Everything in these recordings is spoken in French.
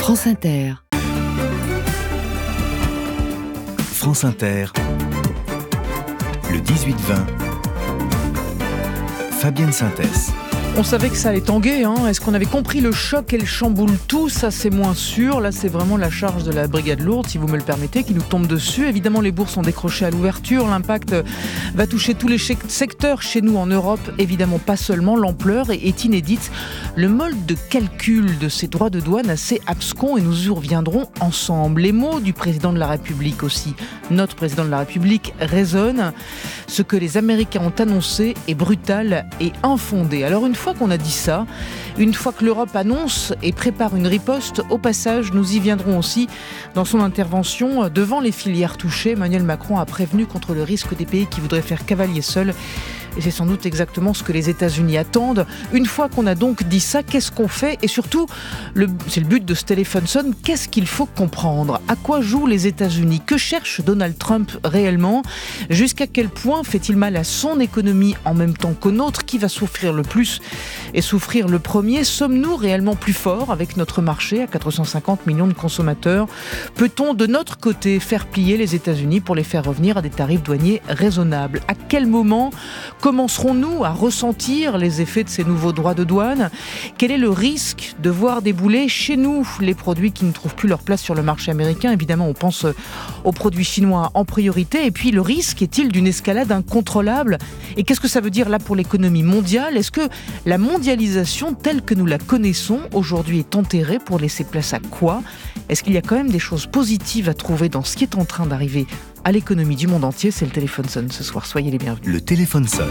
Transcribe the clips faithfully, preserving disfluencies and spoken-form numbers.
France Inter. France Inter, le dix-huit vingt, Fabienne Synthès. On savait que ça allait tanguer, hein. Est-ce qu'on avait compris le choc et le chamboule tout? Ça, c'est moins sûr. Là, c'est vraiment la charge de la brigade lourde, si vous me le permettez, qui nous tombe dessus. Évidemment, les bourses ont décroché à l'ouverture. L'impact va toucher tous les secteurs chez nous en Europe. Évidemment, pas seulement. L'ampleur est inédite. Le mode de calcul de ces droits de douane assez abscons, et nous y reviendrons ensemble. Les mots du président de la République aussi, notre président de la République, résonnent. Ce que les Américains ont annoncé est brutal et infondé. Alors, une fois qu'on a dit ça, une fois que l'Europe annonce et prépare une riposte, au passage, nous y viendrons aussi dans son intervention devant les filières touchées. Emmanuel Macron a prévenu contre le risque des pays qui voudraient faire cavalier seul. Et c'est sans doute exactement ce que les États-Unis attendent. Une fois qu'on a donc dit ça, qu'est-ce qu'on fait? Et surtout, le, c'est le but de ce téléphone sonne, qu'est-ce qu'il faut comprendre? À quoi jouent les États-Unis? Que cherche Donald Trump réellement? Jusqu'à quel point fait-il mal à son économie en même temps qu'au nôtre? Qui va souffrir le plus et souffrir le premier? Sommes-nous réellement plus forts avec notre marché à quatre cent cinquante millions de consommateurs? Peut-on de notre côté faire plier les États-Unis pour les faire revenir à des tarifs douaniers raisonnables? À quel moment commencerons-nous à ressentir les effets de ces nouveaux droits de douane? Quel est le risque de voir débouler chez nous les produits qui ne trouvent plus leur place sur le marché américain? Évidemment, on pense aux produits chinois en priorité. Et puis, le risque est-il d'une escalade incontrôlable? Et qu'est-ce que ça veut dire là pour l'économie mondiale? Est-ce que la mondialisation telle que nous la connaissons aujourd'hui est enterrée pour laisser place à quoi? Est-ce qu'il y a quand même des choses positives à trouver dans ce qui est en train d'arriver à l'économie du monde entier? C'est le téléphone sonne ce soir, soyez les bienvenus. Le téléphone sonne.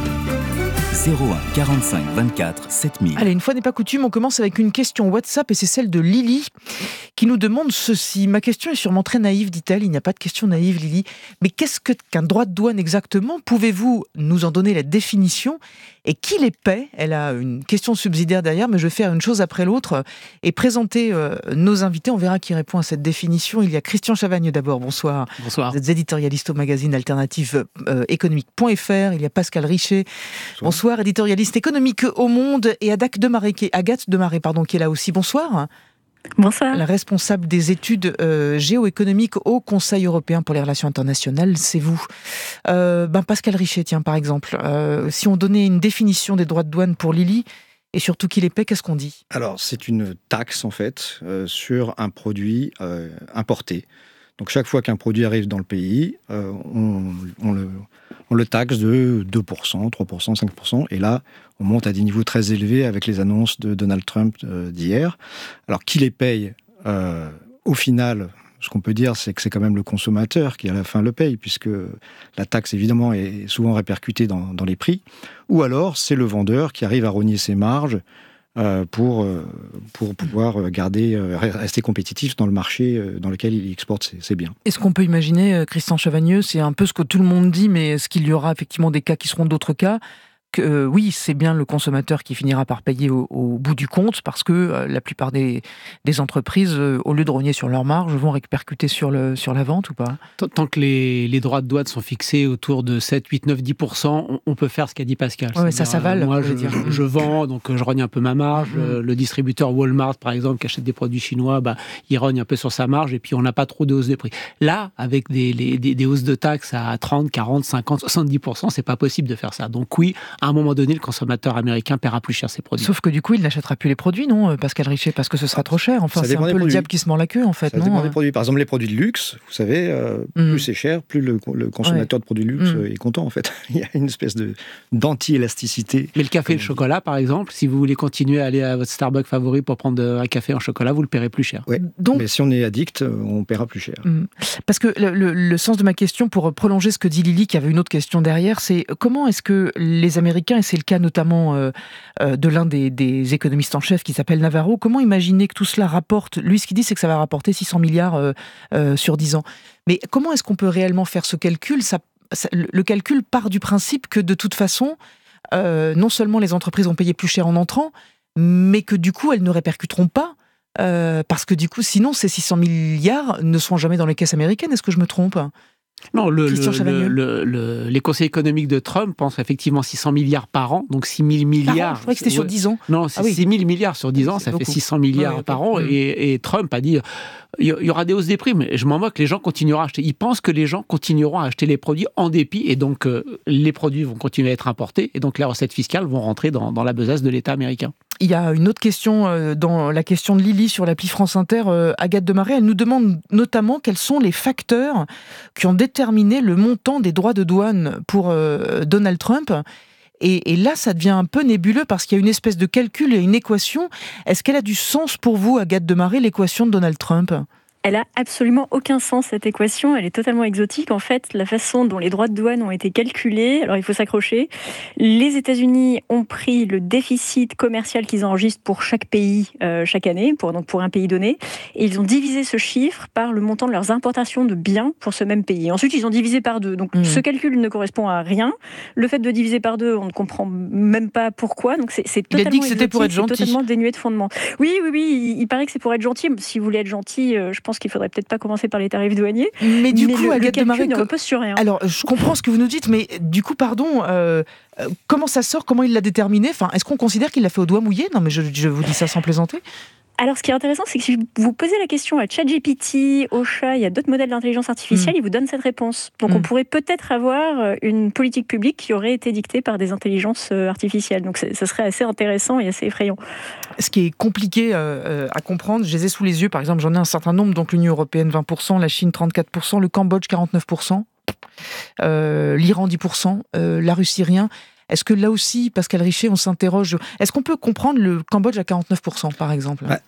zéro un quarante-cinq vingt-quatre sept mille. Allez, une fois n'est pas coutume, on commence avec une question WhatsApp et c'est celle de Lily qui nous demande ceci. Ma question est sûrement très naïve, dit-elle. Il n'y a pas de question naïve, Lily. Mais qu'est-ce que, qu'un droit de douane exactement? Pouvez-vous nous en donner la définition? Et qui les paie? Elle a une question subsidiaire derrière, mais je vais faire une chose après l'autre et présenter euh, nos invités. On verra qui répond à cette définition. Il y a Christian Chavagneux d'abord. Bonsoir. Bonsoir. Vous êtes éditorialiste au magazine alternative euh, économique point f r. Il y a Pascal Richet. Bonsoir. Bonsoir, éditorialiste économique au Monde. Et Agathe Demaré, qui est, Agathe Demaré, pardon, qui est là aussi. Bonsoir. Bonsoir. La responsable des études euh, géoéconomiques au Conseil européen pour les relations internationales, c'est vous. Euh, ben Pascal Richet, tiens, par exemple, euh, si on donnait une définition des droits de douane pour Lily, et surtout qui les paie, qu'est-ce qu'on dit? Alors, c'est une taxe, en fait, euh, sur un produit euh, importé. Donc, chaque fois qu'un produit arrive dans le pays, euh, on, on, le, on le taxe de deux pour cent, trois pour cent, cinq pour cent. Et là, on monte à des niveaux très élevés avec les annonces de Donald Trump euh, d'hier. Alors, qui les paye euh, au final, ce qu'on peut dire, c'est que c'est quand même le consommateur qui, à la fin, le paye, puisque la taxe, évidemment, est souvent répercutée dans, dans les prix. Ou alors, c'est le vendeur qui arrive à rogner ses marges euh, pour, euh, pour pouvoir garder, euh, rester compétitif dans le marché euh, dans lequel il exporte ses, ses biens. Est-ce qu'on peut imaginer, euh, Christian Chavagneux, c'est un peu ce que tout le monde dit, mais est-ce qu'il y aura effectivement des cas qui seront d'autres cas? Que, euh, oui, c'est bien le consommateur qui finira par payer au, au bout du compte, parce que euh, la plupart des, des entreprises, euh, au lieu de rogner sur leur marge, vont répercuter sur, le, sur la vente ou pas? Tant que les, les droits de douane sont fixés autour de sept, huit, neuf, dix pour cent, on, on peut faire ce qu'a dit Pascal. Ouais, ça s'avale. Euh, moi, je, dire. je, je vends, donc je rogne un peu ma marge. Mmh. Euh, le distributeur Walmart, par exemple, qui achète des produits chinois, bah, il rogne un peu sur sa marge et puis on n'a pas trop de hausse de prix. Là, avec des, les, des, des hausses de taxes à trente, quarante, cinquante, soixante-dix pour cent, c'est pas possible de faire ça. Donc oui, à un moment donné, le consommateur américain paiera plus cher ses produits. Sauf que du coup, il n'achètera plus les produits, non, Pascal Richet, parce que ce sera trop cher. Enfin, c'est un peu le diable qui se mord la queue, en fait, ça non? dépend des produits. Par exemple, les produits de luxe, vous savez, euh, mm. plus c'est cher, plus le, le consommateur ouais. de produits de luxe mm. est content, en fait. Il y a une espèce de, d'anti-élasticité. Mais le café et le chocolat, par exemple, si vous voulez continuer à aller à votre Starbucks favori pour prendre un café en chocolat, vous le paierez plus cher. Oui, donc, mais si on est addict, on paiera plus cher. Mm. Parce que le, le, le sens de ma question, pour prolonger ce que dit Lily, qui avait une autre question derrière, c'est comment est-ce que les Américains, et c'est le cas notamment euh, de l'un des, des économistes en chef qui s'appelle Navarro, comment imaginer que tout cela rapporte, lui ce qu'il dit c'est que ça va rapporter six cents milliards euh, euh, sur dix ans. Mais comment est-ce qu'on peut réellement faire ce calcul? ça, ça, Le calcul part du principe que de toute façon, euh, non seulement les entreprises vont payer plus cher en entrant, mais que du coup elles ne répercuteront pas, euh, parce que du coup sinon ces six cents milliards ne seront jamais dans les caisses américaines. Est-ce que je me trompe? Non, le, Christian le, Chavagneux. le, le, les conseils économiques de Trump pensent effectivement six cents milliards par an, donc six mille milliards. Je croyais que c'était sur ouais. dix ans. Non, c'est Ah oui. six mille milliards sur dix ans, C'est ça beaucoup. fait six cents milliards Ouais, okay. par an. Mmh. Et, et Trump a dit il y aura des hausses des prix, mais je m'en moque, les gens continueront à acheter. Ils pensent que les gens continueront à acheter les produits en dépit, et donc euh, les produits vont continuer à être importés, et donc les recettes fiscales vont rentrer dans, dans la besace de l'État américain. Il y a une autre question euh, dans la question de Lily sur l'appli France Inter. Euh, Agathe Demaret, elle nous demande notamment quels sont les facteurs qui ont déterminé le montant des droits de douane pour euh, Donald Trump. Et, et là, ça devient un peu nébuleux parce qu'il y a une espèce de calcul et une équation. Est-ce qu'elle a du sens pour vous, Agathe Demaret, l'équation de Donald Trump ? Elle a absolument aucun sens, cette équation. Elle est totalement exotique. En fait, la façon dont les droits de douane ont été calculés, alors il faut s'accrocher. Les États-Unis ont pris le déficit commercial qu'ils enregistrent pour chaque pays euh, chaque année, pour, donc pour un pays donné, et ils ont divisé ce chiffre par le montant de leurs importations de biens pour ce même pays. Ensuite, ils ont divisé par deux. Donc, mmh. ce calcul ne correspond à rien. Le fait de diviser par deux, on ne comprend même pas pourquoi. Donc, c'est, c'est totalement il a dit que c'était exotique, pour être gentil. C'est totalement dénué de fondement. Oui, oui, oui. Il, il paraît que c'est pour être gentil. Si vous voulez être gentil, euh, je pense qu'il faudrait peut-être pas commencer par les tarifs douaniers. Mais du mais coup, le, Agathe le Demaret, ne repose sur rien. Alors, je comprends ce que vous nous dites, mais du coup, pardon, euh, comment ça sort ? Comment il l'a déterminé ? Enfin, est-ce qu'on considère qu'il l'a fait au doigt mouillé ? Non, mais je, je vous dis ça sans plaisanter. Alors, ce qui est intéressant, c'est que si vous posez la question à ChatGPT, Ocha, il y a d'autres modèles d'intelligence artificielle, mmh. ils vous donnent cette réponse. Donc, mmh. on pourrait peut-être avoir une politique publique qui aurait été dictée par des intelligences artificielles. Donc, ça serait assez intéressant et assez effrayant. Ce qui est compliqué euh, à comprendre, je les ai sous les yeux, par exemple, j'en ai un certain nombre, donc l'Union européenne vingt pour cent, la Chine trente-quatre pour cent, le Cambodge quarante-neuf pour cent, euh, l'Iran dix pour cent, euh, la Russie rien. Est-ce que là aussi, Pascal Richer, on s'interroge, est-ce qu'on peut comprendre le Cambodge à quarante-neuf pour cent, par exemple ? bah,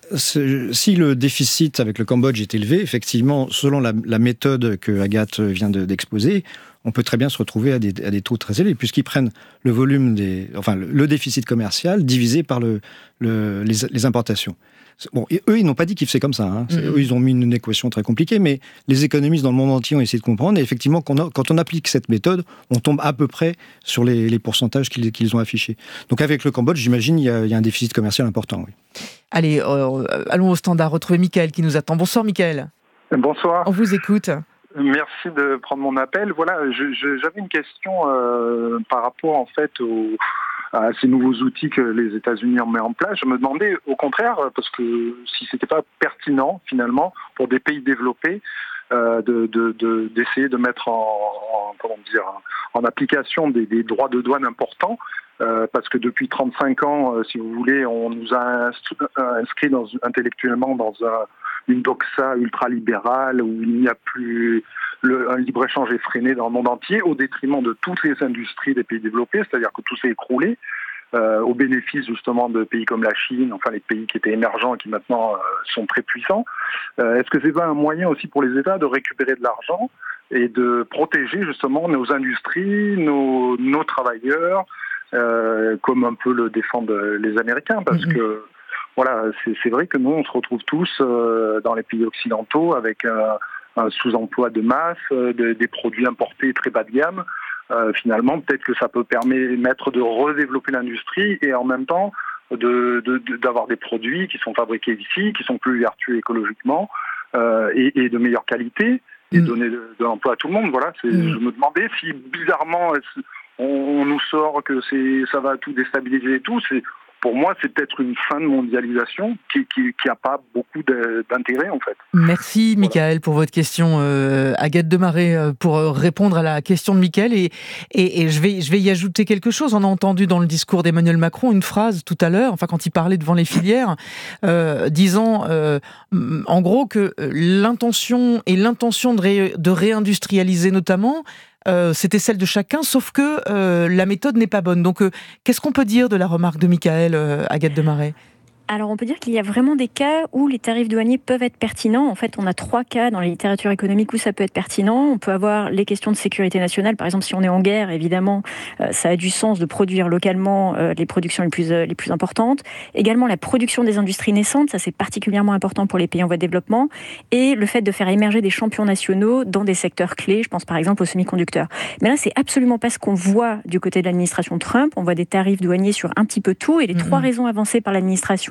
Si le déficit avec le Cambodge est élevé, effectivement, selon la, la méthode que Agathe vient de, d'exposer, on peut très bien se retrouver à des, à des taux très élevés, puisqu'ils prennent le volume des, enfin, le, le déficit commercial divisé par le, le, les, les importations. Bon, et eux, ils n'ont pas dit qu'ils faisaient comme ça. Hein. Mmh. Eux, ils ont mis une équation très compliquée, mais les économistes dans le monde entier ont essayé de comprendre. Et effectivement, quand on, a, quand on applique cette méthode, on tombe à peu près sur les, les pourcentages qu'ils, qu'ils ont affichés. Donc avec le Cambodge, j'imagine, il y a, il y a un déficit commercial important. Oui. Allez, euh, allons au standard. Retrouver Michael qui nous attend. Bonsoir, Michael. Bonsoir. On vous écoute. Merci de prendre mon appel. Voilà, je, je, j'avais une question euh, par rapport en fait au à ces nouveaux outils que les États-Unis ont mis en place. Je me demandais, au contraire, parce que si c'était pas pertinent, finalement, pour des pays développés, euh, de, de, de, d'essayer de mettre en, en, comment dire, en application des, des droits de douane importants, euh, parce que depuis trente-cinq ans, euh, si vous voulez, on nous a inscrits dans, intellectuellement dans un, une doxa ultralibérale où il n'y a plus... Le, un libre-échange effréné dans le monde entier, au détriment de toutes les industries des pays développés, c'est-à-dire que tout s'est écroulé, euh, au bénéfice justement de pays comme la Chine, enfin les pays qui étaient émergents et qui maintenant euh, sont très puissants. Euh, est-ce que c'est pas un moyen aussi pour les États de récupérer de l'argent et de protéger justement nos industries, nos, nos travailleurs, euh, comme un peu le défendent les Américains, parce mmh. que voilà, c'est, c'est vrai que nous on se retrouve tous euh, dans les pays occidentaux avec euh, un sous-emploi de masse, euh, de, des produits importés très bas de gamme. Euh, finalement, peut-être que ça peut permettre de redévelopper l'industrie et en même temps de, de, de, d'avoir des produits qui sont fabriqués ici, qui sont plus vertueux écologiquement euh, et, et de meilleure qualité et mmh. donner de, de l'emploi à tout le monde. Voilà, c'est, mmh. Je me demandais si bizarrement on, on nous sort que c'est, ça va tout déstabiliser et tout. C'est, pour moi, c'est peut-être une fin de mondialisation qui qui, qui a pas beaucoup de, d'intérêt, en fait. Merci, Michael, voilà. pour votre question. Euh, Agathe Demaret, euh, pour répondre à la question de Michael. Et, et, et je, vais, je vais y ajouter quelque chose. On a entendu dans le discours d'Emmanuel Macron une phrase tout à l'heure, enfin quand il parlait devant les filières, euh, disant euh, en gros que l'intention et l'intention de, ré, de réindustrialiser notamment, Euh, c'était celle de chacun, sauf que euh, la méthode n'est pas bonne. Donc, euh, qu'est-ce qu'on peut dire de la remarque de Michael, euh, Agathe Demaret ? Alors, on peut dire qu'il y a vraiment des cas où les tarifs douaniers peuvent être pertinents. En fait, on a trois cas dans la littérature économique où ça peut être pertinent. On peut avoir les questions de sécurité nationale. Par exemple, si on est en guerre, évidemment, euh, ça a du sens de produire localement euh, les productions les plus, euh, les plus importantes. Également, la production des industries naissantes, ça c'est particulièrement important pour les pays en voie de développement. Et le fait de faire émerger des champions nationaux dans des secteurs clés. Je pense par exemple aux semi-conducteurs. Mais là, c'est absolument pas ce qu'on voit du côté de l'administration Trump. On voit des tarifs douaniers sur un petit peu tout. Et les mmh. trois raisons avancées par l'administration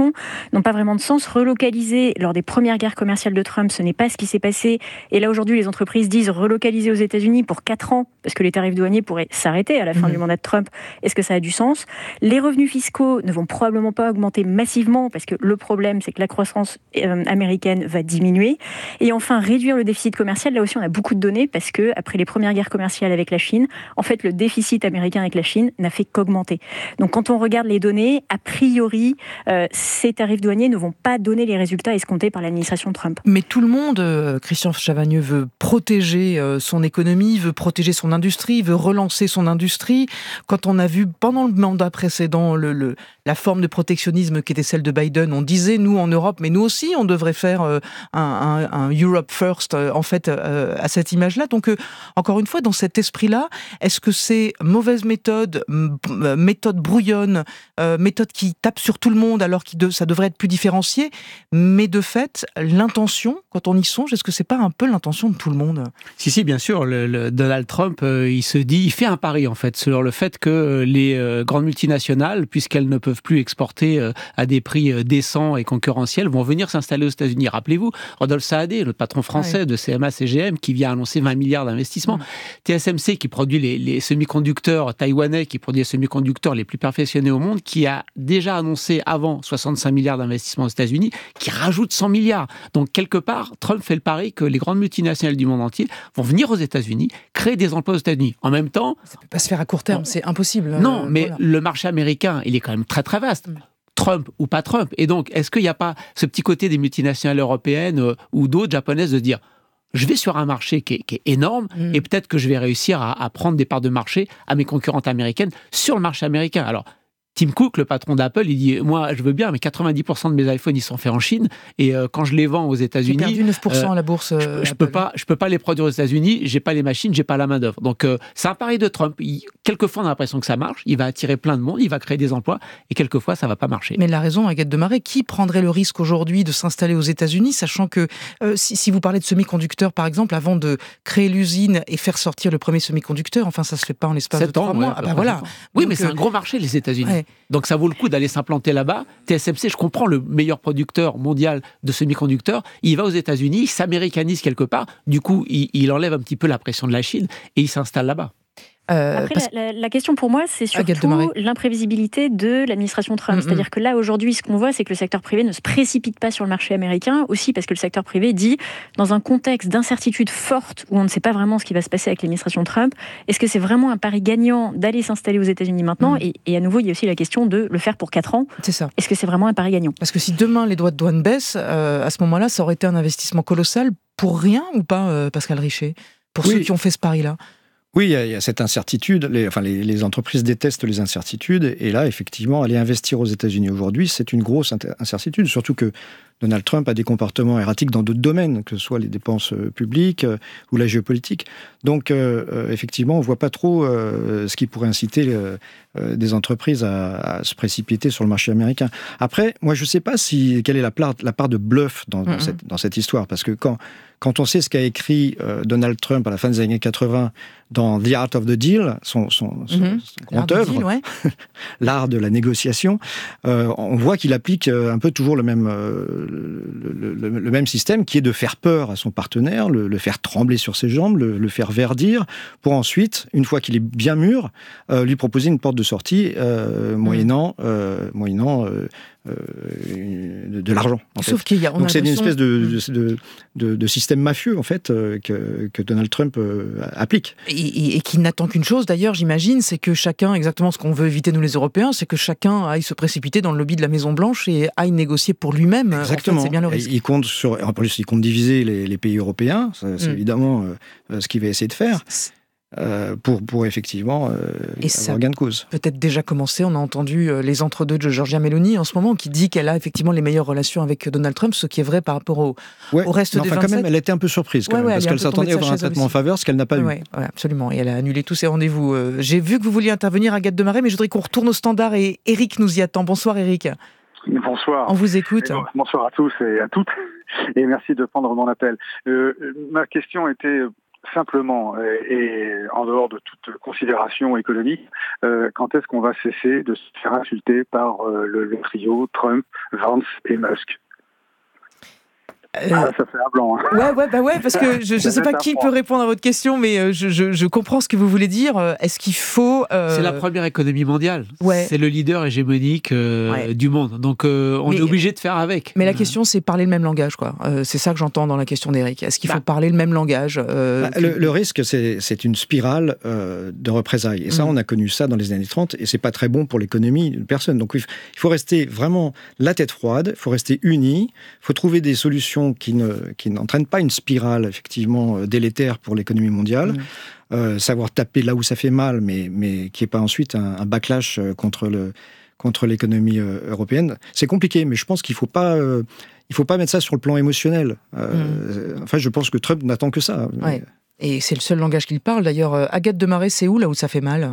explications n'ont pas vraiment de sens. Relocaliser lors des premières guerres commerciales de Trump, ce n'est pas ce qui s'est passé. Et là, aujourd'hui, les entreprises disent relocaliser aux États-Unis pour quatre ans, parce que les tarifs douaniers pourraient s'arrêter à la fin mmh. du mandat de Trump. Est-ce que ça a du sens ? Les revenus fiscaux ne vont probablement pas augmenter massivement, parce que le problème, c'est que la croissance euh, américaine va diminuer. Et enfin, réduire le déficit commercial. Là aussi, on a beaucoup de données, parce que après les premières guerres commerciales avec la Chine, en fait, le déficit américain avec la Chine n'a fait qu'augmenter. Donc, quand on regarde les données, a priori, euh, ces tarifs douaniers ne vont pas donner les résultats escomptés par l'administration Trump. Mais tout le monde, euh, Christian Chavagneux, veut protéger euh, son économie, veut protéger son industrie, veut relancer son industrie. Quand on a vu pendant le mandat précédent le, le, la forme de protectionnisme qui était celle de Biden, on disait, nous en Europe, mais nous aussi, on devrait faire euh, un, un, un Europe First, euh, en fait, euh, à cette image-là. Donc, euh, encore une fois, dans cet esprit-là, est-ce que c'est mauvaise méthode, m- méthode brouillonne, euh, méthode qui tape sur tout le monde alors que de, ça devrait être plus différencié, mais de fait, l'intention, quand on y songe, est-ce que c'est pas un peu l'intention de tout le monde ? Si, si, bien sûr. Le, le Donald Trump, euh, il se dit, il fait un pari en fait sur le fait que les euh, grandes multinationales, puisqu'elles ne peuvent plus exporter euh, à des prix euh, décents et concurrentiels, vont venir s'installer aux États-Unis. Rappelez-vous, Rodolphe Saadé, le patron français ouais. de C M A C G M, qui vient annoncer vingt milliards d'investissements. Mmh. T S M C, qui produit les, les semi-conducteurs taïwanais, qui produit les semi-conducteurs les plus perfectionnés au monde, qui a déjà annoncé avant soixante-cinq milliards d'investissements aux États-Unis, qui rajoute cent milliards. Donc, quelque part, Trump fait le pari que les grandes multinationales du monde entier vont venir aux États-Unis, créer des emplois aux États-Unis. En même temps... Ça ne peut pas se faire à court terme, c'est impossible. Non, euh, mais voilà. le marché américain, il est quand même très très vaste. Mm. Trump ou pas Trump. Et donc, est-ce qu'il n'y a pas ce petit côté des multinationales européennes euh, ou d'autres japonaises de dire je vais sur un marché qui est, qui est énorme mm. et peut-être que je vais réussir à, à prendre des parts de marché à mes concurrentes américaines sur le marché américain. Alors, Tim Cook, le patron d'Apple, il dit « Moi, je veux bien, mais quatre-vingt-dix pour cent de mes iPhones, ils sont faits en Chine. Et euh, quand je les vends aux États-Unis... » J'ai perdu neuf pour cent euh, à la bourse. Euh, je ne peux, peux pas les produire aux États-Unis, je n'ai pas les machines, je n'ai pas la main-d'œuvre. Donc, euh, c'est un pari de Trump. Il, quelquefois, on a l'impression que ça marche. Il va attirer plein de monde, il va créer des emplois. Et quelquefois, ça ne va pas marcher. Mais la raison, Agathe Demaret, qui prendrait le risque aujourd'hui de s'installer aux États-Unis, sachant que euh, si, si vous parlez de semi-conducteurs, par exemple, avant de créer l'usine et faire sortir le premier semi-conducteur, enfin, ça ne se fait pas en l'espace de trois mois. Ouais, ah bah voilà. Oui, Donc, mais c'est euh, un gros marché, les États-Unis. Ouais. Donc, ça vaut le coup d'aller s'implanter là-bas. T S M C, je comprends, le meilleur producteur mondial de semi-conducteurs, il va aux États-Unis, il s'américanise quelque part, du coup, il, il enlève un petit peu la pression de la Chine et il s'installe là-bas. Euh, Après, parce... la, la question pour moi, c'est surtout l'imprévisibilité de l'administration Trump. Mm-hmm. C'est-à-dire que là, aujourd'hui, ce qu'on voit, c'est que le secteur privé ne se précipite pas sur le marché américain, aussi parce que le secteur privé dit, dans un contexte d'incertitude forte, où on ne sait pas vraiment ce qui va se passer avec l'administration Trump, est-ce que c'est vraiment un pari gagnant d'aller s'installer aux États-Unis maintenant ? mm. et, et à nouveau, il y a aussi la question de le faire pour quatre ans. C'est ça. Est-ce que c'est vraiment un pari gagnant ? Parce que si demain, les droits de douane baissent, euh, à ce moment-là, ça aurait été un investissement colossal pour rien ou pas, euh, Pascal Richer ? Pour oui. ceux qui ont fait ce pari-là ? Oui, il y, a, il y a cette incertitude. Les, enfin, les, les entreprises détestent les incertitudes. Et là, effectivement, aller investir aux États-Unis aujourd'hui, c'est une grosse incertitude. Surtout que Donald Trump a des comportements erratiques dans d'autres domaines, que ce soit les dépenses publiques euh, ou la géopolitique. Donc, euh, effectivement, on ne voit pas trop euh, ce qui pourrait inciter euh, euh, des entreprises à, à se précipiter sur le marché américain. Après, moi, je ne sais pas si, quelle est la part, la part de bluff dans, dans, mm-hmm. cette, dans cette histoire. Parce que quand, quand on sait ce qu'a écrit euh, Donald Trump à la fin des années quatre-vingts dans The Art of the Deal, son, son, son, mm-hmm. son grand œuvre, deal, ouais. l'art de la négociation, euh, on voit qu'il applique un peu toujours le même... Euh, Le, le, le même système qui est de faire peur à son partenaire, le, le faire trembler sur ses jambes, le, le faire verdir, pour ensuite, une fois qu'il est bien mûr, euh, lui proposer une porte de sortie euh, moyennant, euh, moyennant euh, euh, de, de l'argent. En Sauf fait. qu'il y a, on Donc a c'est une l'impression... espèce de, de, de, de système mafieux en fait euh, que, que Donald Trump euh, applique. Et, et, et qui n'attend qu'une chose d'ailleurs, j'imagine, c'est que chacun, exactement ce qu'on veut éviter nous les Européens, c'est que chacun aille se précipiter dans le lobby de la Maison Blanche et aille négocier pour lui-même. Exactement. En fait, c'est bien le risque. Il compte sur, en plus, il compte diviser les, les pays européens. C'est, c'est mm. évidemment euh, ce qu'il va essayer de faire. Euh, pour, pour effectivement euh, et avoir gain de cause. Peut-être déjà commencé, on a entendu euh, les entre-deux de Giorgia Meloni en ce moment qui dit qu'elle a effectivement les meilleures relations avec Donald Trump, ce qui est vrai par rapport au, ouais, au reste des enfin, vingt-sept. Quand même, elle était un peu surprise quand ouais, même, ouais, parce qu'elle s'attendait à avoir un traitement en faveur, ce qu'elle n'a pas ouais, eu. Ouais, ouais, absolument, et elle a annulé tous ses rendez-vous. Euh, j'ai vu que vous vouliez intervenir, Agathe Demaret, mais je voudrais qu'on retourne au standard et Eric nous y attend. Bonsoir Eric. Bonsoir. On vous écoute. Bon, bonsoir à tous et à toutes, et merci de prendre mon appel. Euh, ma question était simplement, et, et en dehors de toute considération économique, euh, quand est-ce qu'on va cesser de se faire insulter par euh, le, le trio Trump, Vance et Musk? Euh, ah, ça fait un blanc. Hein. Ouais, ouais, bah ouais, parce que je ne sais pas qui peut répondre à votre question, mais je, je, je comprends ce que vous voulez dire. Est-ce qu'il faut... Euh... C'est la première économie mondiale. Ouais. C'est le leader hégémonique euh, ouais. du monde. Donc euh, on mais, est obligé de faire avec. Mais la question, c'est parler le même langage, quoi. Euh, c'est ça que j'entends dans la question d'Éric. Est-ce qu'il bah. faut parler le même langage euh, bah, le, le risque, c'est, c'est une spirale euh, de représailles. Et ça, mmh. on a connu ça dans les années trente, et c'est pas très bon pour l'économie de personne. Donc il faut rester vraiment la tête froide, il faut rester unis, il faut trouver des solutions qui ne... qui n'entraîne pas une spirale effectivement délétère pour l'économie mondiale, mmh. euh, savoir taper là où ça fait mal, mais, mais qui n'est pas ensuite un, un backlash contre, le, contre l'économie euh, européenne. C'est compliqué, mais je pense qu'il ne faut pas... Euh, il faut pas mettre ça sur le plan émotionnel. Euh, mmh. Enfin, je pense que Trump n'attend que ça. Ouais. Et c'est le seul langage qu'il parle. D'ailleurs, Agathe Demaret, c'est où là où ça fait mal ?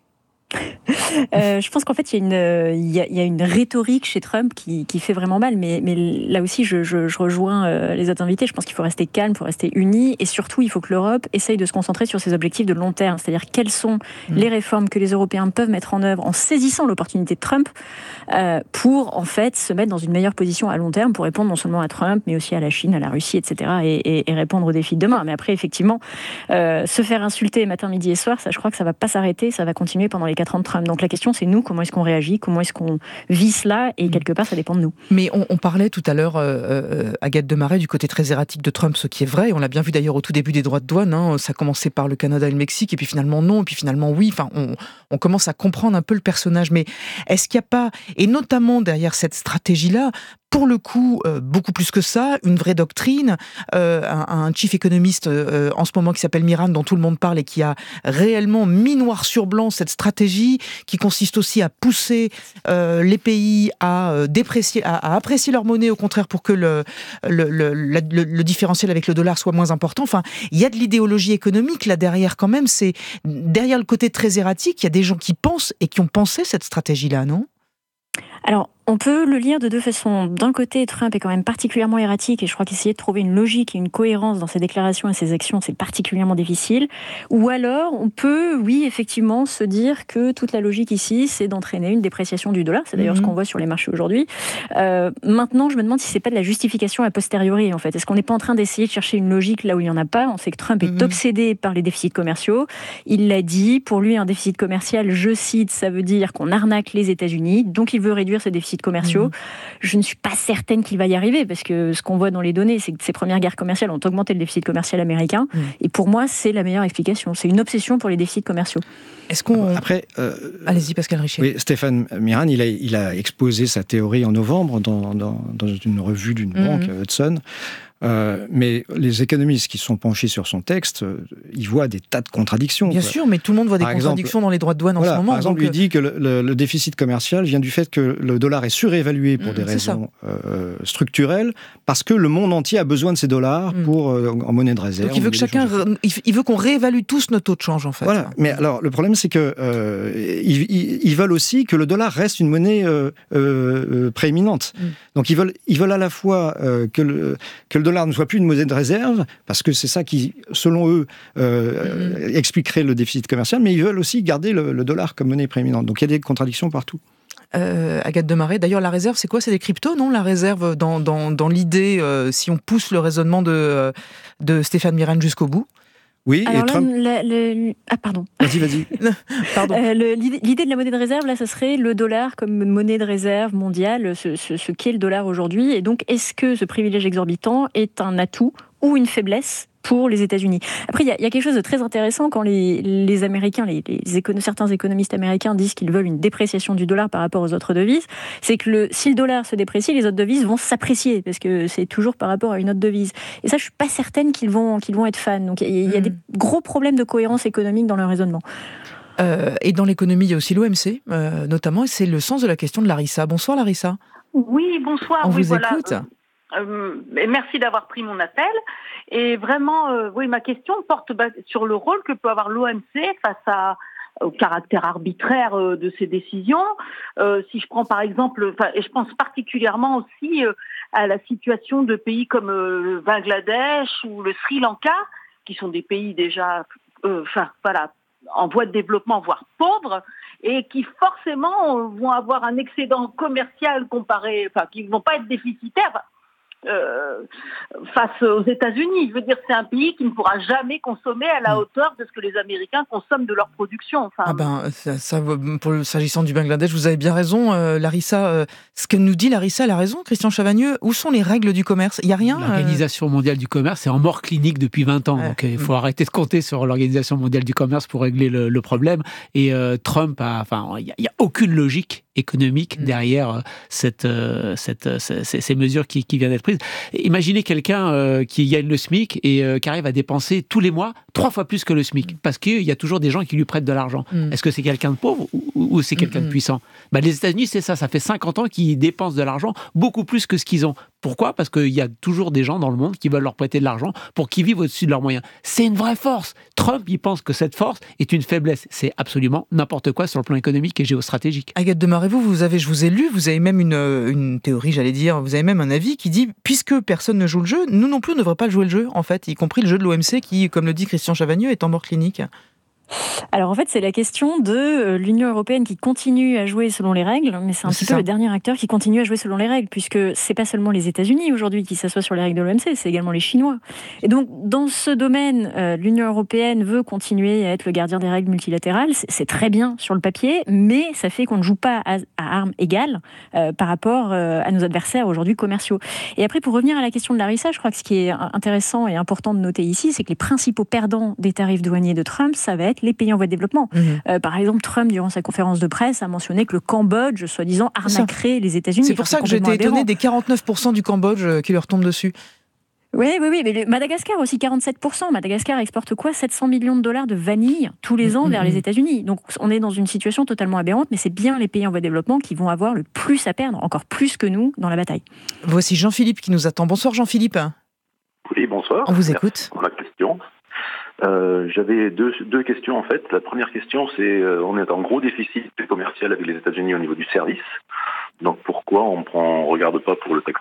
Euh, je pense qu'en fait, il y, a une, il, y a, il y a une rhétorique chez Trump qui, qui fait vraiment mal. Mais, mais là aussi, je, je, je rejoins euh, les autres invités. Je pense qu'il faut rester calme, il faut rester uni. Et surtout, il faut que l'Europe essaye de se concentrer sur ses objectifs de long terme. C'est-à-dire, quelles sont mmh. les réformes que les Européens peuvent mettre en œuvre en saisissant l'opportunité de Trump euh, pour, en fait, se mettre dans une meilleure position à long terme pour répondre non seulement à Trump, mais aussi à la Chine, à la Russie, et cetera. Et, et, et répondre aux défis de demain. Mais après, effectivement, euh, se faire insulter matin, midi et soir, ça, je crois que ça ne va pas s'arrêter. Ça va continuer pendant les quatre ans de Trump. Donc, la question, c'est nous, comment est-ce qu'on réagit, comment est-ce qu'on vit cela, et quelque part, ça dépend de nous. Mais on, on parlait tout à l'heure, euh, euh, Agathe Demaret, du côté très erratique de Trump, ce qui est vrai, on l'a bien vu d'ailleurs au tout début des droits de douane, hein, ça commençait par le Canada et le Mexique, et puis finalement non, et puis finalement oui, enfin, on, on commence à comprendre un peu le personnage, mais est-ce qu'il n'y a pas, et notamment derrière cette stratégie-là, pour le coup, euh, beaucoup plus que ça, une vraie doctrine, euh, un, un chief économiste euh, en ce moment qui s'appelle Miran, dont tout le monde parle et qui a réellement mis noir sur blanc cette stratégie qui consiste aussi à pousser euh, les pays à euh, déprécier, à, à apprécier leur monnaie, au contraire, pour que le, le, le, le, le, le différentiel avec le dollar soit moins important. Enfin, il y a de l'idéologie économique là derrière quand même. C'est derrière le côté très erratique, il y a des gens qui pensent et qui ont pensé cette stratégie-là, non ? Alors, on peut le lire de deux façons. D'un côté, Trump est quand même particulièrement erratique et je crois qu'essayer de trouver une logique et une cohérence dans ses déclarations et ses actions, c'est particulièrement difficile. Ou alors, on peut, oui, effectivement, se dire que toute la logique ici, c'est d'entraîner une dépréciation du dollar. C'est d'ailleurs mmh. ce qu'on voit sur les marchés aujourd'hui. Euh, maintenant, je me demande si c'est pas de la justification a posteriori, en fait. Est-ce qu'on n'est pas en train d'essayer de chercher une logique là où il n'y en a pas ? On sait que Trump mmh. est obsédé par les déficits commerciaux. Il l'a dit, pour lui, un déficit commercial, je cite, ça veut dire qu'on arnaque les États-Unis, donc il veut réduire ses déficits commerciaux. Mmh. Je ne suis pas certaine qu'il va y arriver parce que ce qu'on voit dans les données, c'est que ces premières guerres commerciales ont augmenté le déficit commercial américain. Mmh. Et pour moi, c'est la meilleure explication. C'est une obsession pour les déficits commerciaux. Est-ce qu'on... Après, euh, allez-y, Pascal Richer. Oui, Stéphane Miran, il a, il a exposé sa théorie en novembre dans, dans, dans une revue d'une mmh. banque, Hudson. Euh, mais les économistes qui sont penchés sur son texte, euh, ils voient des tas de contradictions. Bien quoi. sûr, mais tout le monde voit des par contradictions exemple, dans les droits de douane voilà, en ce moment. Par exemple, donc... il dit que le, le, le déficit commercial vient du fait que le dollar est surévalué pour mmh, des raisons euh, structurelles, parce que le monde entier a besoin de ces dollars mmh. pour, euh, en monnaie de réserve. Donc il veut que chacun, il veut qu'on réévalue tous nos taux de change, en fait. Voilà. Mais alors, le problème, c'est que euh, ils, ils veulent aussi que le dollar reste une monnaie euh, euh, prééminente. Mmh. Donc ils veulent, ils veulent à la fois euh, que, le, que le dollar ne soit plus une monnaie de réserve, parce que c'est ça qui, selon eux, euh, mmh. expliquerait le déficit commercial, mais ils veulent aussi garder le, le dollar comme monnaie prééminente. Donc il y a des contradictions partout. Euh, Agathe Demaret, d'ailleurs la réserve c'est quoi ? C'est des cryptos, non ? La réserve dans, dans, dans l'idée, euh, si on pousse le raisonnement de, de Stéphane Miran jusqu'au bout. Oui, alors et là, Trump... la, la, ah pardon. Vas-y, vas-y. Pardon. Euh, le, l'idée, l'idée de la monnaie de réserve, là, ce serait le dollar comme monnaie de réserve mondiale, ce, ce, ce qu'est le dollar aujourd'hui. Et donc, est-ce que ce privilège exorbitant est un atout ou une faiblesse pour les États-Unis. Après, il y, y a quelque chose de très intéressant quand les, les Américains, les, les écono, certains économistes américains disent qu'ils veulent une dépréciation du dollar par rapport aux autres devises, c'est que le, si le dollar se déprécie, les autres devises vont s'apprécier, parce que c'est toujours par rapport à une autre devise. Et ça, je suis pas certaine qu'ils vont, qu'ils vont être fans. Donc, il y, y a mmh. des gros problèmes de cohérence économique dans leur raisonnement. Euh, et dans l'économie, il y a aussi l'O M C, euh, notamment, et c'est le sens de la question de Larissa. Bonsoir Larissa. Oui, bonsoir. On oui, vous voilà. écoute. Euh, merci d'avoir pris mon appel. Et vraiment, euh, oui, ma question porte sur le rôle que peut avoir l'O M C face à, au caractère arbitraire euh, de ses décisions. Euh, si je prends par exemple, et je pense particulièrement aussi euh, à la situation de pays comme euh, le Bangladesh ou le Sri Lanka, qui sont des pays déjà, euh, enfin voilà, en voie de développement, voire pauvres, et qui forcément vont avoir un excédent commercial comparé, enfin qui ne vont pas être déficitaires. Euh, face aux États-Unis. Je veux dire, c'est un pays qui ne pourra jamais consommer à la hauteur de ce que les Américains consomment de leur production. Enfin, ah ben, ça, ça, pour le, s'agissant du Bangladesh, vous avez bien raison, euh, Larissa. Euh, ce que nous dit Larissa, elle a raison, Christian Chavagneux. Où sont les règles du commerce ? Il n'y a rien. L'Organisation mondiale du commerce est en mort clinique depuis vingt ans. Ouais. Donc il faut mmh. arrêter de compter sur l'Organisation mondiale du commerce pour régler le, le problème. Et euh, Trump a, enfin, il n'y a, a aucune logique économique mmh. derrière cette, euh, cette, ces, ces mesures qui, qui viennent d'être prises. Imaginez quelqu'un euh, qui gagne le SMIC et euh, qui arrive à dépenser tous les mois trois fois plus que le SMIC, parce qu'il y a toujours des gens qui lui prêtent de l'argent. Mmh. Est-ce que c'est quelqu'un de pauvre ou, ou c'est quelqu'un mmh. de puissant ? Bah, les États-Unis, c'est ça, ça fait cinquante ans qu'ils dépensent de l'argent beaucoup plus que ce qu'ils ont. Pourquoi ? Parce qu'il y a toujours des gens dans le monde qui veulent leur prêter de l'argent pour qu'ils vivent au-dessus de leurs moyens. C'est une vraie force. Trump, il pense que cette force est une faiblesse. C'est absolument n'importe quoi sur le plan économique et géostratégique. Agathe Demaré, vous, vous avez, je vous ai lu, vous avez même une, une théorie, j'allais dire, vous avez même un avis qui dit, puisque personne ne joue le jeu, nous non plus, on ne devrait pas jouer le jeu, en fait, y compris le jeu de l'O M C qui, comme le dit Christian Chavagneux, est en mort clinique. Alors en fait, c'est la question de l'Union européenne qui continue à jouer selon les règles, mais c'est un c'est petit ça. peu le dernier acteur qui continue à jouer selon les règles, puisque c'est pas seulement les États-Unis aujourd'hui qui s'assoient sur les règles de l'O M C, c'est également les Chinois. Et donc dans ce domaine, euh, l'Union européenne veut continuer à être le gardien des règles multilatérales. C'est, c'est très bien sur le papier, mais ça fait qu'on ne joue pas à, à armes égales euh, par rapport euh, à nos adversaires aujourd'hui commerciaux. Et après, pour revenir à la question de Larissa, je crois que ce qui est intéressant et important de noter ici, c'est que les principaux perdants des tarifs douaniers de Trump, ça va être les pays en voie de développement. Mmh. Euh, par exemple, Trump, durant sa conférence de presse, a mentionné que le Cambodge, soi-disant, arnaquerait les États-Unis. C'est pour ça que j'ai été étonné des quarante-neuf pour cent du Cambodge qui leur tombe dessus. Oui, oui, oui, mais le Madagascar aussi, quarante-sept pour cent. Madagascar exporte quoi ? sept cents millions de dollars de vanille tous les ans mmh. vers les États-Unis. Donc on est dans une situation totalement aberrante, mais c'est bien les pays en voie de développement qui vont avoir le plus à perdre, encore plus que nous, dans la bataille. Voici Jean-Philippe qui nous attend. Bonsoir Jean-Philippe. Oui, bonsoir. On vous écoute. Pour la question. Euh, j'avais deux, deux questions en fait. La première question, c'est euh, on est en gros déficit commercial avec les États-Unis au niveau du service. Donc pourquoi on prend, on regarde pas pour le taxer ?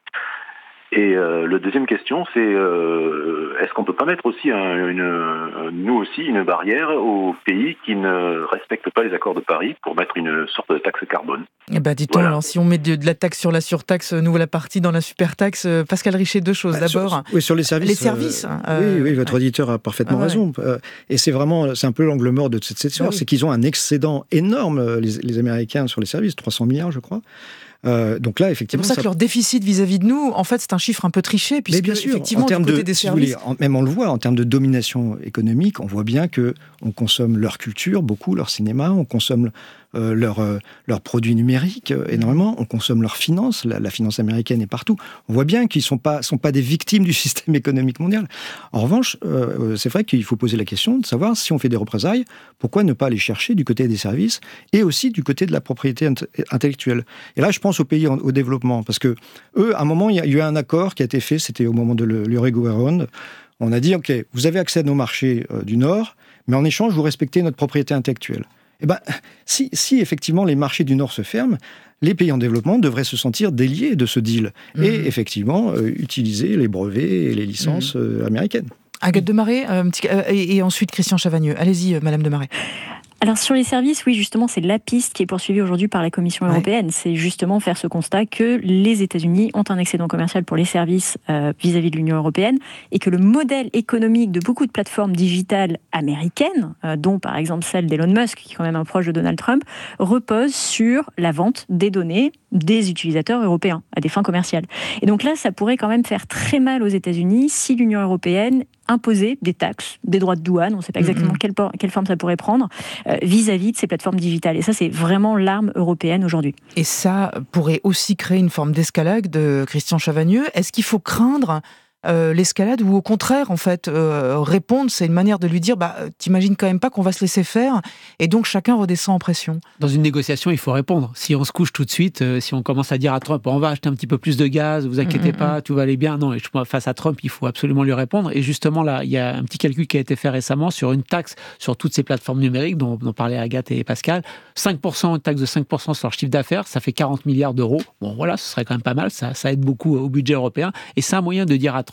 Et euh, la deuxième question, c'est euh, est-ce qu'on peut pas mettre aussi un, une, nous aussi une barrière aux pays qui ne respectent pas les accords de Paris pour mettre une sorte de taxe carbone ? Eh ben, dites-on, voilà. Alors, si on met de, de la taxe sur la surtaxe, nous voilà partie dans la super taxe. Pascal Richer, deux choses. Bah, D'abord, sur, oui, sur les services. Les services. Euh, oui, oui, votre auditeur a parfaitement ah, raison. Ouais. Et c'est vraiment, c'est un peu l'angle mort de cette histoire, ah, oui. c'est qu'ils ont un excédent énorme, les, les Américains, sur les services, trois cents milliards, je crois. Euh, donc là, effectivement, c'est pour ça, ça que leur déficit vis-à-vis de nous, en fait, c'est un chiffre un peu triché, puisque bien sûr, effectivement, en termes du côté de, des services, si vous voulez, même on le voit en termes de domination économique, on voit bien que on consomme leur culture beaucoup, leur cinéma, on consomme euh, leurs euh, leurs produits numériques euh, énormément, on consomme leurs finances, la, la finance américaine est partout. On voit bien qu'ils sont pas sont pas des victimes du système économique mondial. En revanche, euh, c'est vrai qu'il faut poser la question de savoir si on fait des représailles, pourquoi ne pas aller chercher du côté des services et aussi du côté de la propriété int- intellectuelle. Et là, je pense aux pays en, au développement, parce que eux, à un moment, il y a eu un accord qui a été fait, c'était au moment de l'Uruguay Round. On a dit, ok, vous avez accès à nos marchés euh, du Nord, mais en échange, vous respectez notre propriété intellectuelle. Eh ben, si, si effectivement les marchés du Nord se ferment, les pays en développement devraient se sentir déliés de ce deal mmh. et effectivement euh, utiliser les brevets et les licences mmh. euh, américaines. Agathe Demaré, euh, euh, et, et ensuite Christian Chavagneux. Allez-y, euh, Madame Demaré. Alors sur les services, oui, justement, c'est la piste qui est poursuivie aujourd'hui par la Commission européenne. Ouais. C'est justement faire ce constat que les États-Unis ont un excédent commercial pour les services euh, vis-à-vis de l'Union européenne et que le modèle économique de beaucoup de plateformes digitales américaines, euh, dont par exemple celle d'Elon Musk, qui est quand même un proche de Donald Trump, repose sur la vente des données des utilisateurs européens à des fins commerciales. Et donc là, ça pourrait quand même faire très mal aux États-Unis si l'Union européenne imposer des taxes, des droits de douane, on ne sait pas exactement mmh. quelle, por- quelle forme ça pourrait prendre, euh, vis-à-vis de ces plateformes digitales. Et ça, c'est vraiment l'arme européenne aujourd'hui. Et ça pourrait aussi créer une forme d'escalade de Christian Chavagneux. Est-ce qu'il faut craindre euh, l'escalade ou au contraire, en fait, euh, répondre, c'est une manière de lui dire, bah, t'imagines quand même pas qu'on va se laisser faire et donc chacun redescend en pression. Dans une négociation, il faut répondre. Si on se couche tout de suite, euh, si on commence à dire à Trump, on va acheter un petit peu plus de gaz, vous inquiétez mmh, pas, mmh. tout va aller bien. Non, et face à Trump, il faut absolument lui répondre. Et justement, là, il y a un petit calcul qui a été fait récemment sur une taxe sur toutes ces plateformes numériques dont, dont parlaient Agathe et Pascal. cinq pour cent, une taxe de cinq pour cent sur leur chiffre d'affaires, ça fait quarante milliards d'euros. Bon, voilà, ce serait quand même pas mal. Ça, ça aide beaucoup au budget européen. Et c'est un moyen de dire à Trump,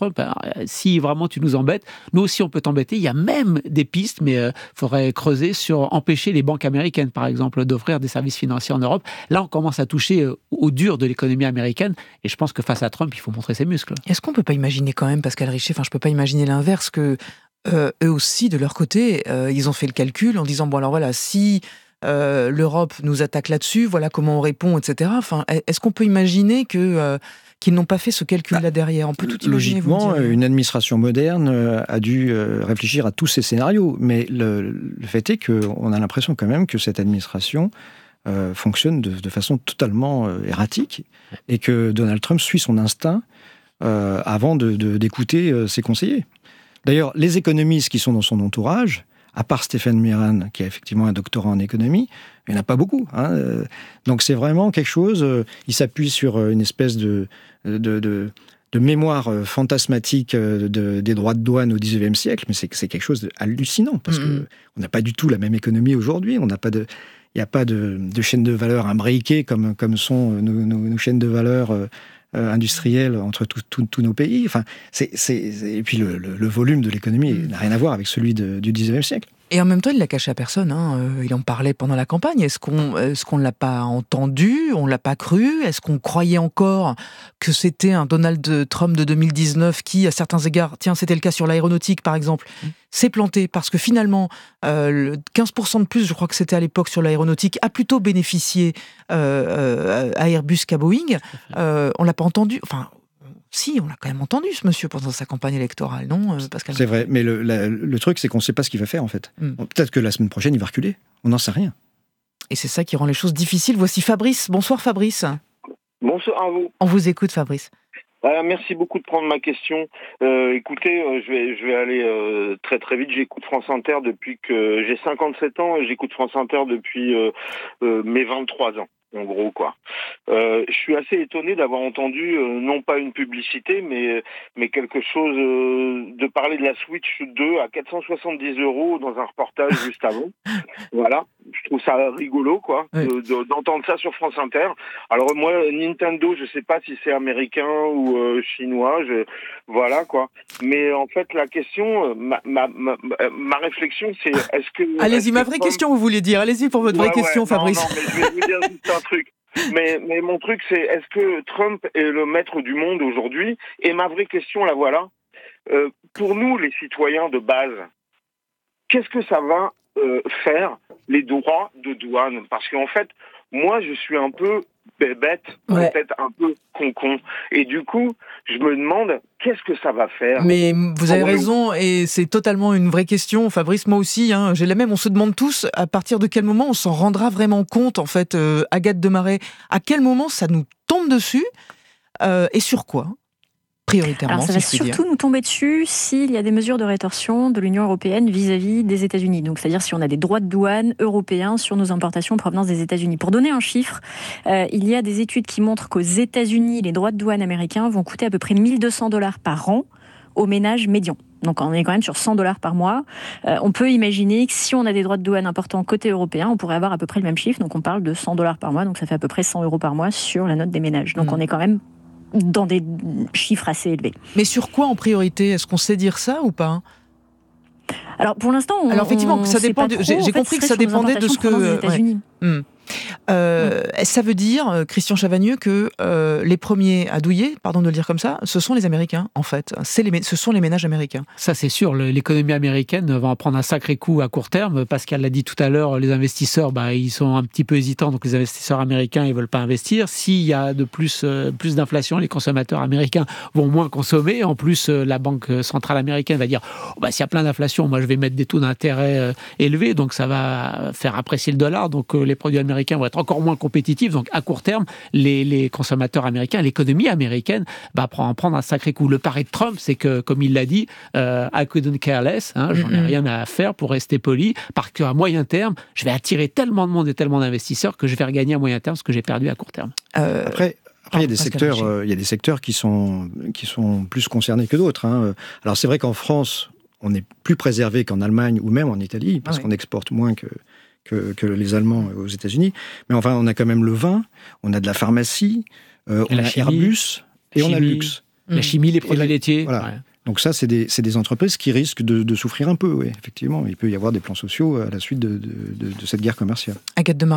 Trump, alors, si vraiment tu nous embêtes, nous aussi on peut t'embêter. Il y a même des pistes, mais il euh, faudrait creuser sur empêcher les banques américaines, par exemple, d'offrir des services financiers en Europe. Là, on commence à toucher euh, au dur de l'économie américaine, et je pense que face à Trump, il faut montrer ses muscles. Est-ce qu'on peut pas imaginer quand même, Pascal Richer, enfin je peux pas imaginer l'inverse, que euh, eux aussi, de leur côté, euh, ils ont fait le calcul en disant, bon alors voilà, si euh, l'Europe nous attaque là-dessus, voilà comment on répond, et cetera. Enfin, est-ce qu'on peut imaginer que... Euh, qu'ils n'ont pas fait ce calcul-là bah, derrière. On peut tout imaginer. Logiquement, une administration moderne a dû réfléchir à tous ces scénarios. Mais le, le fait est qu'on a l'impression quand même que cette administration euh, fonctionne de, de façon totalement euh, erratique et que Donald Trump suit son instinct euh, avant de, de, d'écouter euh, ses conseillers. D'ailleurs, les économistes qui sont dans son entourage, à part Stephen Miran, qui a effectivement un doctorat en économie, il n'y en a pas beaucoup. Hein. Donc c'est vraiment quelque chose, euh, il s'appuie sur une espèce de, de, de, de mémoire fantasmatique de, des droits de douane au dix-neuvième siècle, mais c'est, c'est quelque chose d'hallucinant, parce mmh. qu'on n'a pas du tout la même économie aujourd'hui, on n'a pas de... Il n'y a pas de, de chaîne de valeur imbriquée comme, comme sont nos, nos, nos chaînes de valeur euh, euh, industrielles entre tous nos pays. Enfin, c'est, c'est, c'est, et puis le, le, le volume de l'économie n'a rien à voir avec celui de, du dix-neuvième siècle. Et en même temps, il ne l'a caché à personne. Hein. Euh, il en parlait pendant la campagne. Est-ce qu'on est-ce qu'on ne l'a pas entendu ? On ne l'a pas cru ? Est-ce qu'on croyait encore que c'était un Donald Trump de deux mille dix-neuf qui, à certains égards, tiens, c'était le cas sur l'aéronautique, par exemple, mmh. s'est planté parce que finalement, euh, le quinze pour cent de plus, je crois que c'était à l'époque sur l'aéronautique, a plutôt bénéficié euh, à Airbus qu'à Boeing. Euh, on ne l'a pas entendu. Enfin, si, on l'a quand même entendu, ce monsieur, pendant sa campagne électorale, non, Pascal ? C'est vrai, mais le, la, le truc, c'est qu'on ne sait pas ce qu'il va faire, en fait. Mm. Peut-être que la semaine prochaine, il va reculer. On n'en sait rien. Et c'est ça qui rend les choses difficiles. Voici Fabrice. Bonsoir, Fabrice. Bonsoir à vous. On vous écoute, Fabrice. Euh, merci beaucoup de prendre ma question. Euh, écoutez, euh, je vais je vais aller euh, très très vite. J'écoute France Inter depuis que j'ai cinquante-sept ans et j'écoute France Inter depuis euh, euh, mes vingt-trois ans. En gros, quoi. Euh, je suis assez étonné d'avoir entendu, euh, non pas une publicité, mais mais quelque chose, euh, de parler de la Switch deux à quatre cent soixante-dix euros dans un reportage juste avant. Voilà. Je trouve ça rigolo, quoi, oui. de, de, d'entendre ça sur France Inter. Alors moi, Nintendo, je sais pas si c'est américain ou euh, chinois, je, voilà, quoi. Mais en fait, la question, ma, ma, ma, ma réflexion, c'est est-ce que... Allez-y, est-ce ma que vraie Trump... question, vous voulez dire. Allez-y pour votre ouais, vraie question, ouais, Fabrice. Non, non, mais je vais vous dire juste un truc. Mais, mais mon truc, c'est est-ce que Trump est le maître du monde aujourd'hui ? Et ma vraie question, la voilà. Euh, pour nous, les citoyens de base, qu'est-ce que ça va euh, faire, les droits de douane ? Parce qu'en fait, moi, je suis un peu bébête, ouais. peut-être un peu con-con. Et du coup, je me demande, qu'est-ce que ça va faire ? Mais vous avez raison, et c'est totalement une vraie question, Fabrice, moi aussi, hein, j'ai la même, on se demande tous, à partir de quel moment on s'en rendra vraiment compte, en fait, euh, Agathe Demaret, à quel moment ça nous tombe dessus, euh, et sur quoi ? Prioritairement, Alors ça si va surtout dire. nous tomber dessus s'il y a des mesures de rétorsion de l'Union européenne vis-à-vis des États-Unis. Donc c'est-à-dire si on a des droits de douane européens sur nos importations en provenance des États-Unis. Pour donner un chiffre, euh, il y a des études qui montrent qu'aux États-Unis, les droits de douane américains vont coûter à peu près mille deux cents dollars par an aux ménages médians. Donc on est quand même sur cent dollars par mois. Euh, on peut imaginer que si on a des droits de douane importants côté européen, on pourrait avoir à peu près le même chiffre. Donc on parle de cent dollars par mois, donc ça fait à peu près cent euros par mois sur la note des ménages. Donc mmh. on est quand même dans des chiffres assez élevés. Mais sur quoi en priorité ? Est-ce qu'on sait dire ça ou pas ? Alors pour l'instant, on, Alors effectivement, ça dépend. De, j'ai, j'ai en fait, compris que ça dépendait de ce que. Ouais. Mmh. Euh, mmh. Ça veut dire, Christian Chavagneux, que euh, les premiers à douiller, pardon de le dire comme ça, ce sont les Américains, en fait. C'est les, ce sont les ménages américains. Ça, c'est sûr. L'économie américaine va en prendre un sacré coup à court terme. Pascal l'a dit tout à l'heure, les investisseurs, bah, ils sont un petit peu hésitants. Donc les investisseurs américains, ils veulent pas investir. S'il y a de plus, euh, plus d'inflation, les consommateurs américains vont moins consommer. En plus, euh, la Banque centrale américaine va dire, oh, bah, s'il y a plein d'inflation, moi, je vais mettre des taux d'intérêt euh, élevés. Donc ça va faire apprécier le dollar. Donc euh, les produits américains vont être encore moins compétitifs. Donc, à court terme, les, les consommateurs américains, l'économie américaine va en prendre un sacré coup. Le pari de Trump, c'est que, comme il l'a dit, euh, I couldn't care less, hein, j'en ai mm-hmm. rien à faire pour rester poli, parce qu'à moyen terme, je vais attirer tellement de monde et tellement d'investisseurs que je vais regagner à moyen terme ce que j'ai perdu à court terme. Euh, Après, Après, il y a des secteurs, euh, il y a des secteurs qui sont, qui sont plus concernés que d'autres. Hein. Alors, c'est vrai qu'en France, on est plus préservé qu'en Allemagne ou même en Italie, parce ah oui. qu'on exporte moins que Que, que les Allemands aux États-Unis. Mais enfin, on a quand même le vin, on a de la pharmacie, euh, on a Airbus et chimie. On a le luxe. La chimie, les produits la, laitiers. Voilà. Ouais. Donc ça, c'est des, c'est des entreprises qui risquent de, de souffrir un peu, oui, effectivement. Il peut y avoir des plans sociaux à la suite de, de, de, de cette guerre commerciale. Agathe Demaret ?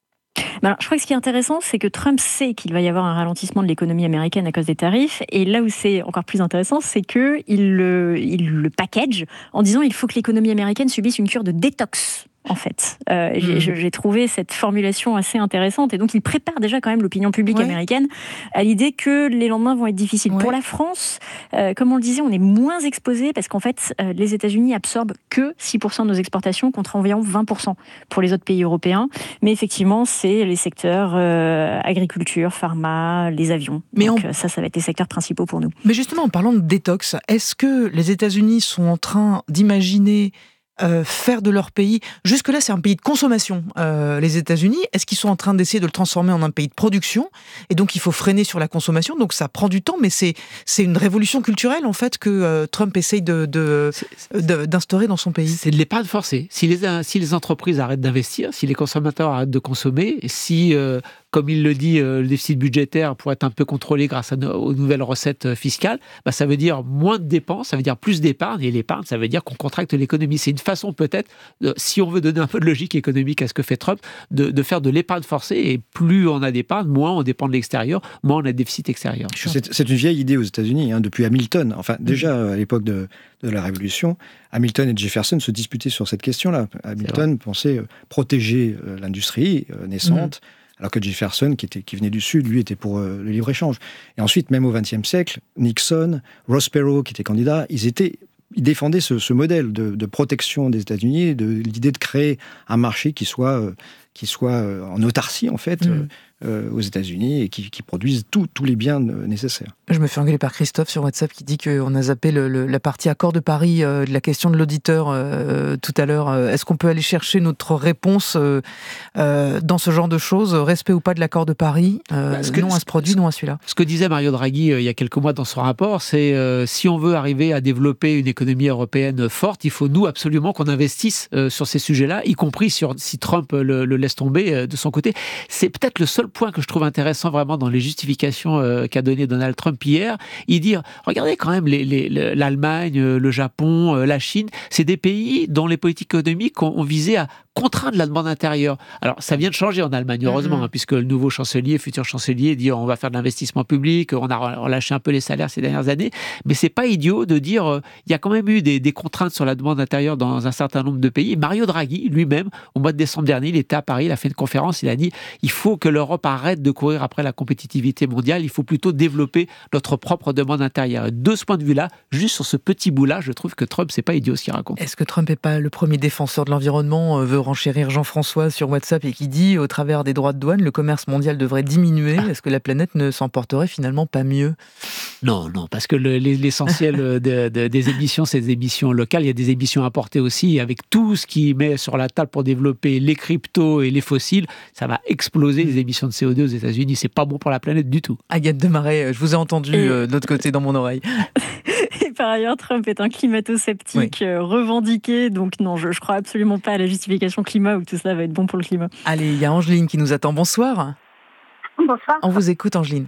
Ben, je crois que ce qui est intéressant, c'est que Trump sait qu'il va y avoir un ralentissement de l'économie américaine à cause des tarifs. Et là où c'est encore plus intéressant, c'est qu'il le, il le package en disant qu'il faut que l'économie américaine subisse une cure de détox. En fait, euh, mmh. j'ai, j'ai trouvé cette formulation assez intéressante et donc il prépare déjà quand même l'opinion publique ouais. américaine à l'idée que les lendemains vont être difficiles. Ouais. Pour la France, euh, comme on le disait, on est moins exposé parce qu'en fait, euh, les États-Unis absorbent que six pour cent de nos exportations contre environ vingt pour cent pour les autres pays européens. Mais effectivement, c'est les secteurs euh, agriculture, pharma, les avions. Mais donc on... ça, ça va être les secteurs principaux pour nous. Mais justement, en parlant de détox, est-ce que les États-Unis sont en train d'imaginer Euh, faire de leur pays, jusque-là c'est un pays de consommation, euh, les États-Unis, est-ce qu'ils sont en train d'essayer de le transformer en un pays de production, et donc il faut freiner sur la consommation, donc ça prend du temps, mais c'est, c'est une révolution culturelle en fait que euh, Trump essaye de, de, de, d'instaurer dans son pays. C'est de l'épargne forcée. Si les, si les entreprises arrêtent d'investir, si les consommateurs arrêtent de consommer, si euh, comme il le dit, euh, le déficit budgétaire pourrait être un peu contrôlé grâce à no- aux nouvelles recettes fiscales, bah, ça veut dire moins de dépenses, ça veut dire plus d'épargne, et l'épargne, ça veut dire qu'on contracte l'économie. C'est une façon peut-être, de, si on veut donner un peu de logique économique à ce que fait Trump, de, de faire de l'épargne forcée, et plus on a d'épargne, moins on dépend de l'extérieur, moins on a de déficit extérieur. C'est, c'est une vieille idée aux États-Unis, hein, depuis Hamilton. Enfin, déjà à l'époque de, de la Révolution, Hamilton et Jefferson se disputaient sur cette question-là. Hamilton pensait euh, protéger euh, l'industrie euh, naissante, mmh. alors que Jefferson, qui, était, qui venait du Sud, lui, était pour euh, le libre-échange. Et ensuite, même au vingtième siècle, Nixon, Ross Perot, qui était candidat, ils, étaient, ils défendaient ce, ce modèle de, de protection des États-Unis, de l'idée de créer un marché qui soit, euh, qui soit euh, en autarcie, en fait, mmh. euh, aux États-Unis, et qui, qui produise tout, tous les biens nécessaires. Je me fais engueuler par Christophe sur WhatsApp qui dit qu'on a zappé le, le, la partie accord de Paris euh, de la question de l'auditeur euh, tout à l'heure. Est-ce qu'on peut aller chercher notre réponse euh, euh, dans ce genre de choses ? Respect ou pas de l'accord de Paris euh, bah, que, non à ce produit, ce, non à celui-là. Ce que disait Mario Draghi euh, il y a quelques mois dans son rapport, c'est euh, si on veut arriver à développer une économie européenne forte, il faut nous absolument qu'on investisse euh, sur ces sujets-là, y compris sur, si Trump le, le laisse tomber euh, de son côté. C'est peut-être le seul point que je trouve intéressant vraiment dans les justifications euh, qu'a donné Donald Trump hier. Il dit, regardez quand même les, les, l'Allemagne, le Japon, la Chine, c'est des pays dont les politiques économiques ont, ont visé à contraindre la demande intérieure. Alors, ça vient de changer en Allemagne, heureusement, mmh. hein, puisque le nouveau chancelier, futur chancelier, dit on va faire de l'investissement public, on a relâché un peu les salaires ces dernières années, mais c'est pas idiot de dire euh, il y a quand même eu des, des contraintes sur la demande intérieure dans un certain nombre de pays. Mario Draghi, lui-même, au mois de décembre dernier, il était à Paris, il a fait une conférence, il a dit il faut que l'Europe arrête de courir après la compétitivité mondiale, il faut plutôt développer notre propre demande intérieure. Et de ce point de vue-là, juste sur ce petit bout-là, je trouve que Trump, c'est pas idiot ce qu'il raconte. Est-ce que Trump n'est pas le premier défenseur de l'environnement, euh, veut renchérir Jean-François sur WhatsApp et qui dit, au travers des droits de douane, le commerce mondial devrait diminuer. Ah. Est-ce que la planète ne s'en porterait finalement pas mieux ? Non, non, parce que le, l'essentiel de, de, des émissions, c'est des émissions locales. Il y a des émissions importées aussi. Avec tout ce qui met sur la table pour développer les cryptos et les fossiles, ça va exploser les émissions de C O deux aux États-Unis. C'est pas bon pour la planète du tout. Agathe Demaret, je vous ai entendu et... euh, de l'autre côté dans mon oreille. Et par ailleurs, Trump est un climato-sceptique oui. euh, revendiqué, donc non, je ne crois absolument pas à la justification climat ou que tout cela va être bon pour le climat. Allez, il y a Angeline qui nous attend. Bonsoir. Bonsoir. On vous écoute, Angeline.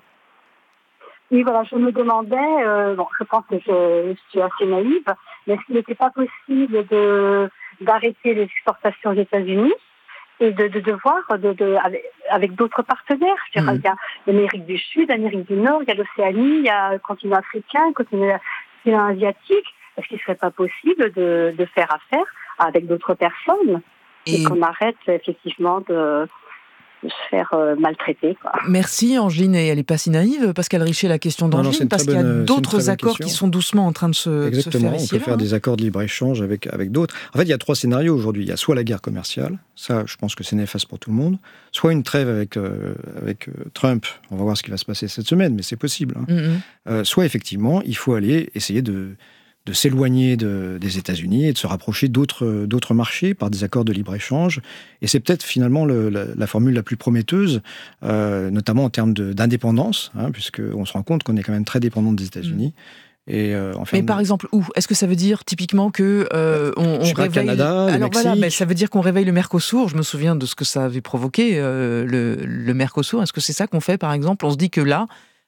Oui, voilà, je me demandais, euh, bon, je pense que je, je suis assez naïve, mais est-ce qu'il n'était pas possible de, d'arrêter les exportations aux États-Unis et de, de, de voir de, de, avec, avec d'autres partenaires. Je dirais, mmh. Il y a l'Amérique du Sud, l'Amérique du Nord, il y a l'Océanie, il y a le continent africain, le continent asiatique. Est-ce qu'il ne serait pas possible de, de faire affaire avec d'autres personnes et, et qu'on arrête effectivement de, de se faire euh, maltraiter, quoi. Merci Angeline, et elle n'est pas si naïve, Pascal Richer, la question d'Angeline, parce bonne, qu'il y a d'autres accords qui sont doucement en train de se, Exactement, se faire on ici. peut là, faire hein. des accords de libre-échange avec, avec d'autres. En fait, il y a trois scénarios aujourd'hui. Il y a soit la guerre commerciale, ça je pense que c'est néfaste pour tout le monde, soit une trêve avec, euh, avec euh, Trump, on va voir ce qui va se passer cette semaine, mais c'est possible. Hein. Mm-hmm. Euh, soit effectivement, il faut aller essayer de... de s'éloigner de, des États-Unis et de se rapprocher d'autres, d'autres marchés par des accords de libre-échange. Et c'est peut-être finalement le, la, la formule la plus prometteuse, euh, notamment en termes de, d'indépendance, hein, puisqu'on se rend compte qu'on est quand même très dépendant des États-Unis. Mmh. Et, euh, enfin, mais par exemple, où ? Est-ce que ça veut dire typiquement que euh, on, on réveille... Canada, Alors Mexique. voilà, mais ça veut dire qu'on réveille le Mercosur. Je me souviens de ce que ça avait provoqué, euh, le, le Mercosur. Est-ce que c'est ça qu'on fait, par exemple ? On se dit que là,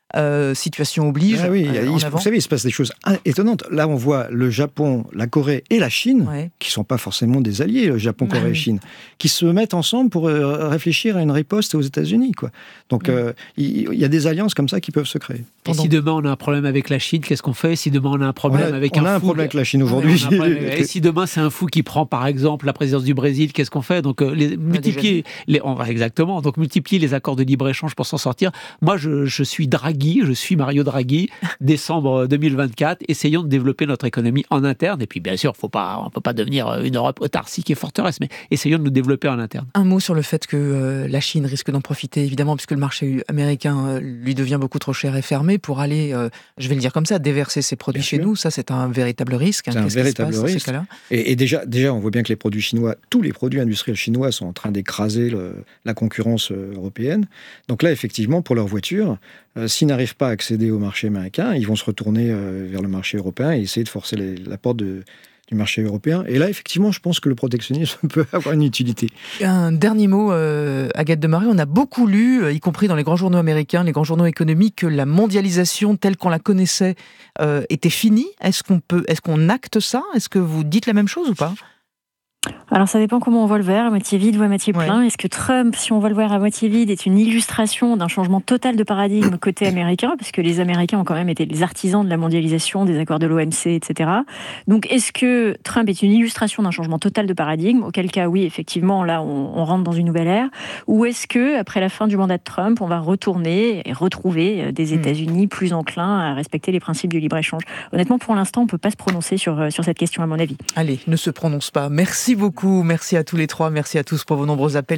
euh, situation oblige. Ah oui, euh, il, en vous avant. savez, il se passe des choses étonnantes. Là, on voit le Japon, la Corée et la Chine, ouais. qui ne sont pas forcément des alliés, le Japon, Corée ah, et oui. Chine, qui se mettent ensemble pour euh, réfléchir à une riposte aux États-Unis, quoi. Donc, mmh. euh, il, il y a des alliances comme ça qui peuvent se créer. Et Pendant... si demain on a un problème avec la Chine, qu'est-ce qu'on fait? Si demain on a un problème on a, avec on un a un fou, problème avec la Chine aujourd'hui. Ouais, problème... et si demain c'est un fou qui prend par exemple la présidence du Brésil, qu'est-ce qu'on fait? Donc euh, les, multiplier, les, on va exactement. Donc multiplier les accords de libre échange pour s'en sortir. Moi, je, je suis Draghi, je suis Mario Draghi. Décembre deux mille vingt-quatre, essayons de développer notre économie en interne. Et puis bien sûr, faut pas, on ne peut pas devenir une Europe autarcique et forteresse, mais essayons de nous développer en interne. Un mot sur le fait que euh, la Chine risque d'en profiter, évidemment, puisque le marché américain euh, lui devient beaucoup trop cher et fermé pour aller, euh, je vais le dire comme ça, déverser ses produits bien chez sûr. Nous. Ça, c'est un véritable risque. Hein. C'est un Qu'est-ce véritable qui se passe risque. Dans ces cas-là et, et déjà, déjà, on voit bien que les produits chinois, tous les produits industriels chinois sont en train d'écraser le, la concurrence européenne. Donc là, effectivement, pour leurs voitures, euh, s'ils n'arrivent pas à accéder au marché américain, ils vont se retourner euh, vers le marché européen et essayer de forcer les, la porte de, du marché européen. Et là, effectivement, je pense que le protectionnisme peut avoir une utilité. Un dernier mot, euh, Agathe Demaret, on a beaucoup lu, euh, y compris dans les grands journaux américains, les grands journaux économiques, que la mondialisation telle qu'on la connaissait euh, était finie. Est-ce qu'on peut, est-ce qu'on acte ça? Est-ce que vous dites la même chose ou pas? Alors ça dépend comment on voit le verre, à moitié vide ou à moitié plein. Ouais. Est-ce que Trump, si on voit le verre à moitié vide, est une illustration d'un changement total de paradigme côté américain, parce que les Américains ont quand même été les artisans de la mondialisation, des accords de l'O M C, et cetera. Donc est-ce que Trump est une illustration d'un changement total de paradigme? Auquel cas, oui, effectivement, là, on, on rentre dans une nouvelle ère. Ou est-ce que, après la fin du mandat de Trump, on va retourner et retrouver des États-Unis plus enclins à respecter les principes du libre-échange? Honnêtement, pour l'instant, on ne peut pas se prononcer sur, sur cette question, à mon avis. Allez, ne se prononce pas. Merci beaucoup. Merci à tous les trois. Merci à tous pour vos nombreux appels.